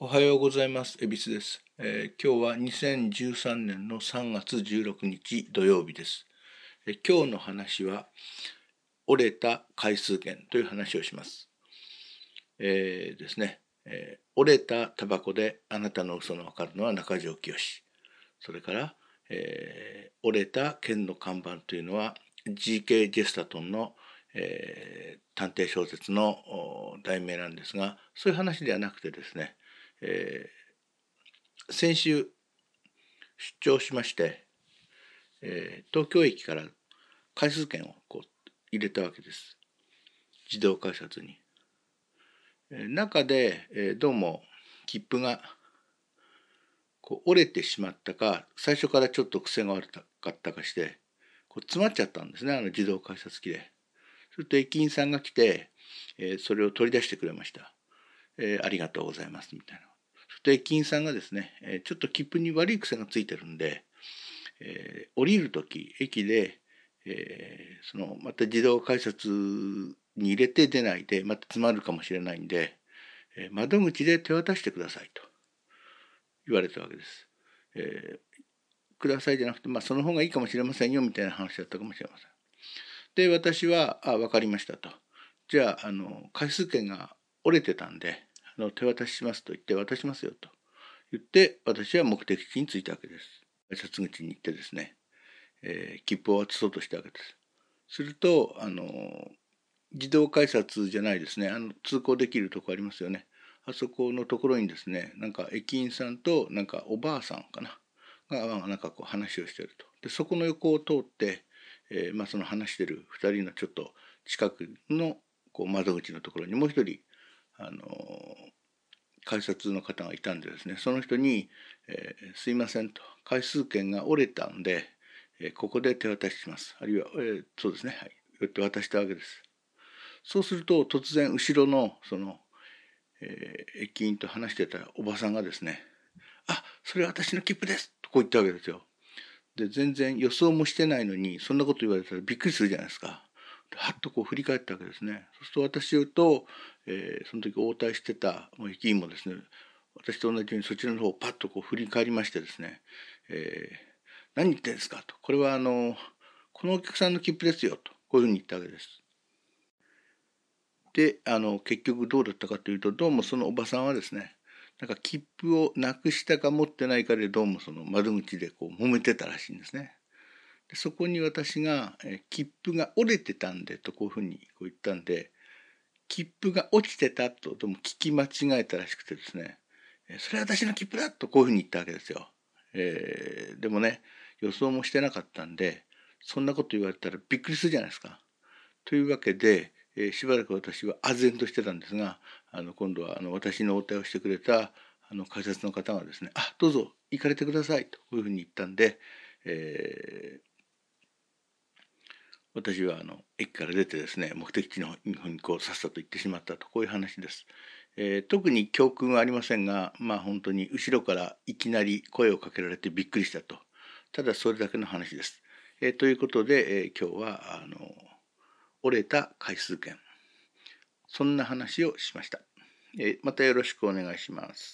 おはようございます。恵比寿です。今日は2013年の3月16日土曜日です。今日の話は折れた回数券という話をします。ですね、折れたタバコであなたの嘘のわかるのは中条きよし。それから、折れた剣の看板というのは G.K. ジェスタトンの、探偵小説の題名なんですが、そういう話ではなくてですね、先週出張しまして、東京駅から回数券を入れたわけです。自動改札に。中で、どうも切符が折れてしまったか、最初からちょっと癖が悪かったかして詰まっちゃったんですね、自動改札機で。すると駅員さんが来て、それを取り出してくれました。ありがとうございますみたいな。そして駅員さんがですね、ちょっと切符に悪い癖がついてるんで、降りる時駅で、また自動改札に入れて出ないでまた詰まるかもしれないんで、窓口で手渡してくださいと言われたわけです。くださいじゃなくて、その方がいいかもしれませんよみたいな話だったかもしれません。で、私は分かりましたと。じゃあ回数券が折れてたんで手渡ししますと言って渡しますよと言って私は目的地に着いたわけです。改札口に行ってですね、切符を渡そうとしたわけです。すると自動改札じゃないですね、通行できるとこありますよね。あそこのところにですね、駅員さんとおばあさんかなが話をしていると。でそこの横を通って、その話してる2人のちょっと近くの窓口のところにもう一人改札の方がいたんでですね、その人に「すいません」と「回数券が折れたんで、ここで手渡しします」あるいは、そうですね、はい、って渡したわけです。そうすると突然後ろの駅員と話してたおばさんがですね「あ、それ私の切符です」と言ったわけですよ。で全然予想もしてないのにそんなこと言われたらびっくりするじゃないですか。はっと振り返ったわけですね。そうすると私と、その時応対してた駅員もですね、私と同じようにそちらの方をパッと振り返りましてですね、何言ってんですかと、これはこのお客さんの切符ですよと、こういうふうに言ったわけです。で結局どうだったかというと、どうもそのおばさんはですね、切符をなくしたか持ってないかでどうもその窓口で揉めてたらしいんですね。でそこに私が切符が折れてたんでとこういうふうに言ったんで、切符が落ちてたとでも聞き間違えたらしくてですね、それは私の切符だとこういうふうに言ったわけですよ。でもね、予想もしてなかったんで、そんなこと言われたらびっくりするじゃないですか。というわけで、しばらく私は唖然としてたんですが、今度は私の応対をしてくれた改札の方がですね、どうぞ行かれてくださいとこういうふうに言ったんで、私は駅から出てですね、目的地の方にさっさと行ってしまったと、こういう話です。特に教訓はありませんが、本当に後ろからいきなり声をかけられてびっくりしたと、ただそれだけの話です。ということで、今日は折れた回数券、そんな話をしました。またよろしくお願いします。